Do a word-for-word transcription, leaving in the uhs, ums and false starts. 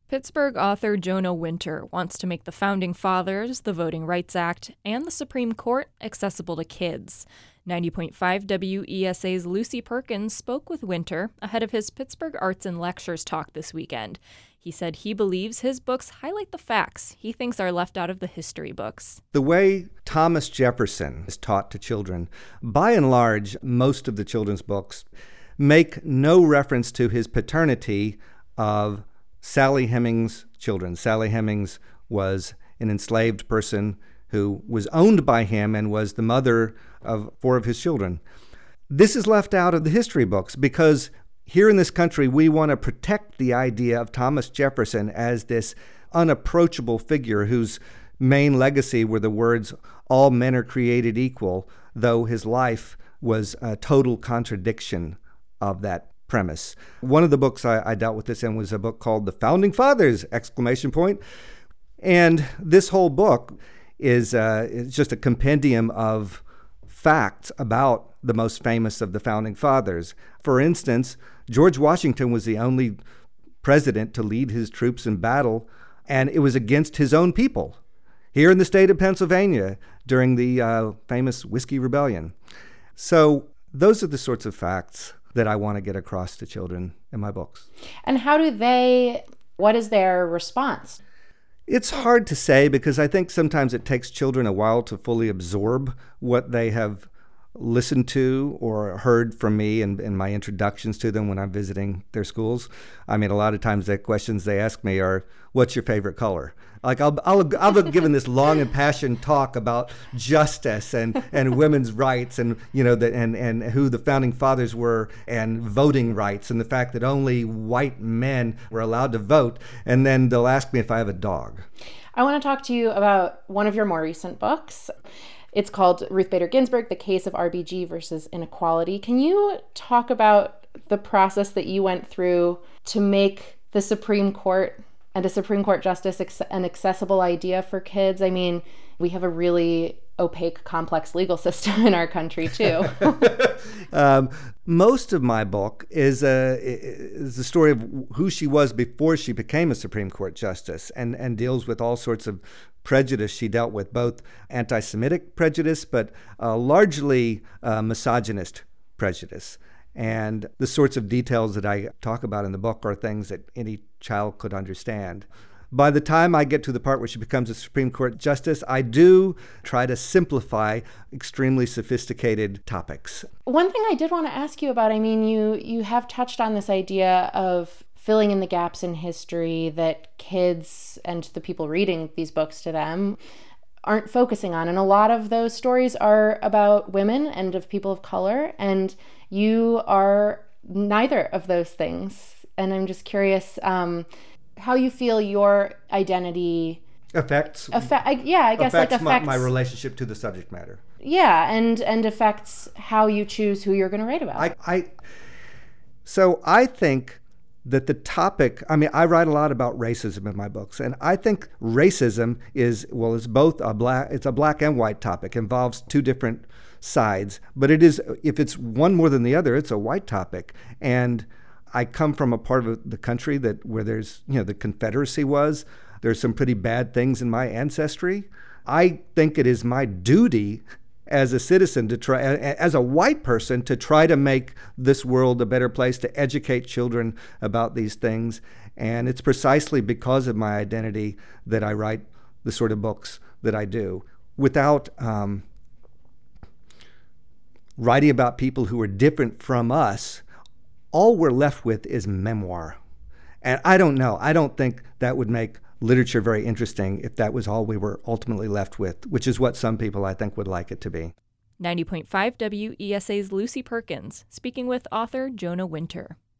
Pittsburgh author Jonah Winter wants to make the Founding Fathers, the Voting Rights Act, and the Supreme Court accessible to kids. ninety point five W E S A's Lucy Perkins spoke with Winter ahead of his Pittsburgh Arts and Lectures talk this weekend. He said he believes his books highlight the facts he thinks are left out of the history books. The way Thomas Jefferson is taught to children, by and large, most of the children's books make no reference to his paternity of Sally Hemings' children. Sally Hemings was an enslaved person who was owned by him and was the mother of four of his children. This is left out of the history books because here in this country, we want to protect the idea of Thomas Jefferson as this unapproachable figure whose main legacy were the words, "All men are created equal," though his life was a total contradiction of that premise. One of the books I, I dealt with this in was a book called The Founding Fathers! Exclamation point. And this whole book is uh, it's just a compendium of facts about the most famous of the Founding Fathers. For instance, George Washington was the only president to lead his troops in battle, and it was against his own people here in the state of Pennsylvania during the uh, famous Whiskey Rebellion. So those are the sorts of facts that I want to get across to children in my books. And how do they, what is their response? It's hard to say because I think sometimes it takes children a while to fully absorb what they have listened to or heard from me in, in my introductions to them when I'm visiting their schools. I mean, a lot of times the questions they ask me are, what's your favorite color? Like I'll, I'll, I'll be given this long and passionate talk about justice and, and women's rights and, you know, the, and, and who the Founding Fathers were and voting rights and the fact that only white men were allowed to vote. And then they'll ask me if I have a dog. I want to talk to you about one of your more recent books. It's called Ruth Bader Ginsburg, The Case of R B G versus Inequality. Can you talk about the process that you went through to make the Supreme Court and a Supreme Court justice an accessible idea for kids? I mean, we have a really opaque, complex legal system in our country, too. um, most of my book is a, is the story of who she was before she became a Supreme Court justice and, and deals with all sorts of prejudice she dealt with, both anti-Semitic prejudice, but uh, largely uh, misogynist prejudice. And the sorts of details that I talk about in the book are things that any child could understand. By the time I get to the part where she becomes a Supreme Court justice, I do try to simplify extremely sophisticated topics. One thing I did want to ask you about, I mean, you, you have touched on this idea of filling in the gaps in history that kids and the people reading these books to them aren't focusing on. And a lot of those stories are about women and of people of color, and you are neither of those things. And I'm just curious um, how you feel your identity affects. Affe- I, yeah, I guess affects like affects my, my relationship to the subject matter. Yeah, and and affects how you choose who you're going to write about. I, I so I think that the topic, I mean, I write a lot about racism in my books, and I think racism is, well, it's both a black, it's a black and white topic, involves two different sides, but it is, if it's one more than the other, it's a white topic. And I come from a part of the country that where there's, you know, the Confederacy was, there's some pretty bad things in my ancestry. I think it is my duty as a citizen to try, as a white person, to try to make this world a better place, to educate children about these things. And it's precisely because of my identity that I write the sort of books that I do. Without um, writing about people who are different from us, all we're left with is memoir. And I don't know, I don't think that would make literature very interesting if that was all we were ultimately left with, which is what some people, I think, would like it to be. ninety point five W E S A's Lucy Perkins, speaking with author Jonah Winter.